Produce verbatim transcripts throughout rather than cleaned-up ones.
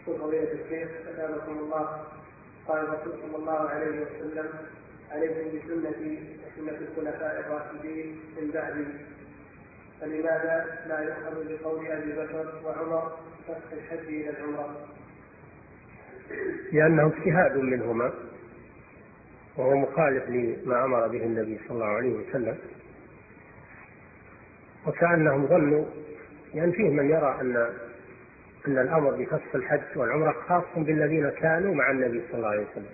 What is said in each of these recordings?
فضيلة الشيخ أثابكم الله. قال الرسول صلى الله عليه وسلم: عليكم بسنتي وسنة الخلفاء الراشدين من بعدي. فلماذا لا يؤخذ بقول أبي بكر وعمر فسخ الحج إلى العمرة؟ لأنه اجتهاد منهما، وهو مخالف لما أمر به النبي صلى الله عليه وسلم، وكأنهم ظنوا، يعني فيه من يرى أن أن الأمر بفسخ الحج والعمرة خاص بالذين كانوا مع النبي صلى الله عليه وسلم،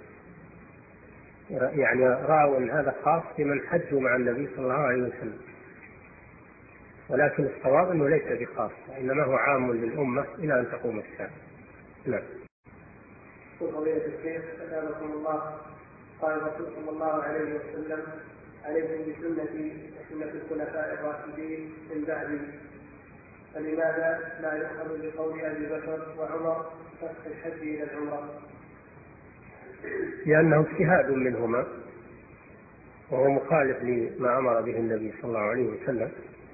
يعني رأوا أن هذا خاص بمن حجوا مع النبي صلى الله عليه وسلم، ولكن الصواب أنه ليس بخاص، إنما هو عام للأمة إلى أن تقوم الساعة. نعم. فضيلة الشيخ أثابكم الله. قال الرسول صلى الله عليه وسلم: عليكم بسنتي وسنة الخلفاء الراشدين من بعدي. فلماذا لا يؤخذ بقول أبي بكر وعمر فسخ الحج إلى العمرة؟ لأنه اجتهاد منهما، وهو مخالف لما أمر به النبي صلى الله عليه وسلم،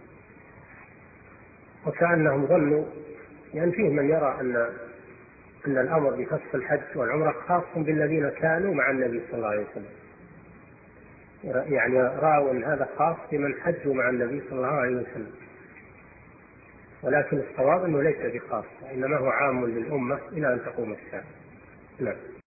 وكأنهم ظنوا، يعني فيه من يرى أن أن الأمر بفسخ الحج والعمرة خاص بالذين كانوا مع النبي صلى الله عليه وسلم، يعني رأوا أن هذا خاص بمن حجوا مع النبي صلى الله عليه وسلم، ولكن الصواب أنه ليس بخاص، إنما هو عام للأمة إلى أن تقوم الساعة. نعم.